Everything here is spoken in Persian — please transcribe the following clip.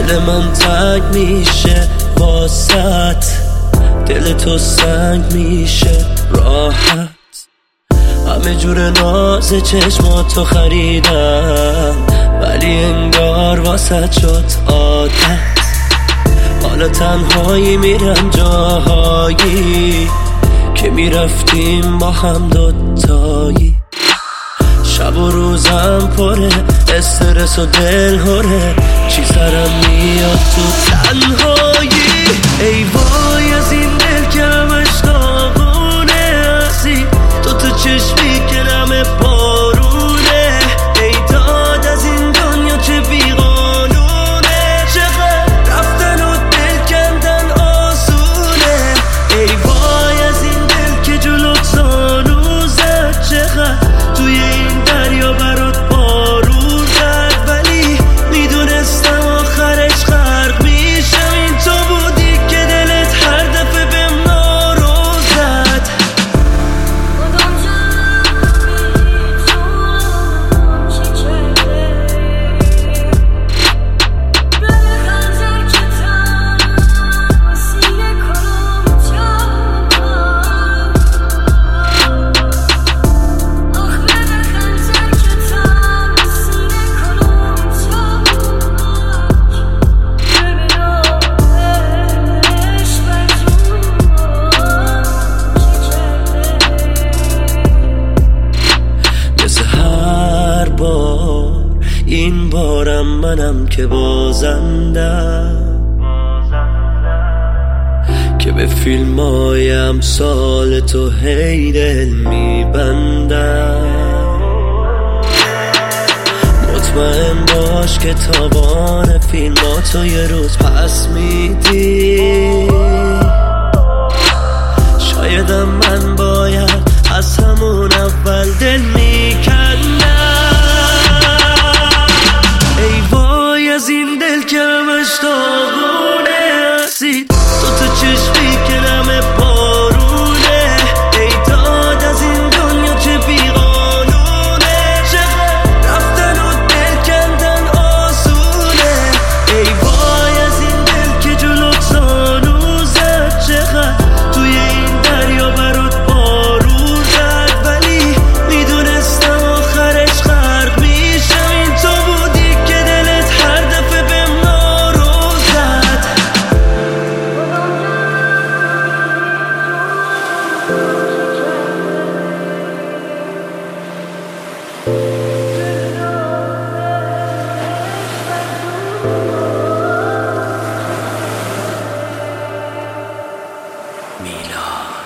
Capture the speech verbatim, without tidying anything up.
دل من تنگ میشه واسط، دل تو سنگ میشه راحت. همه جور ناز چشماتو خریدم ولی انگار واسط شد عادت. حالا تنهایی میرم جاهایی که میرفتیم با هم دوتایی. شب و روزم پره استرس و دل هره، چی سرم میاد تو تنهایی. ای وای از این دل که همش داغونه، هستی تو تو چشمی که نم بارونه. ای داد از این دنیا چه بیقانونه، چقدر رفتن و دل کندن آسونه. ای وای از این دل که جلوت زانو زد، چقدر توی این دریا برات بارون زد. ولی میدونستم آخرش غرق میشم، این تو بودی که دلت هر دفعه بهم نارو زد. این بارم منم که بازندم، که به فیلم های امثال تو هی دل میبندم. مطمئن باش که تابان فیلماتو یه روز پس میدی. شایدم من باید از همون اول دل میکندم. ای وای از این دل که همش داغونه، هستی تو تو چشمی که نم بارونه. ای داد از این دنیا چه بیقانونه، چقدر رفتن و دل کندن آسونه. ای وای از این دل که جلوت زانو زد، چقدر توی این دریا برات بارون زد. ولی میدونستم آخرش غرق میشم، این تو بودی که دلت هر دفعه بهم نارو زد. میلا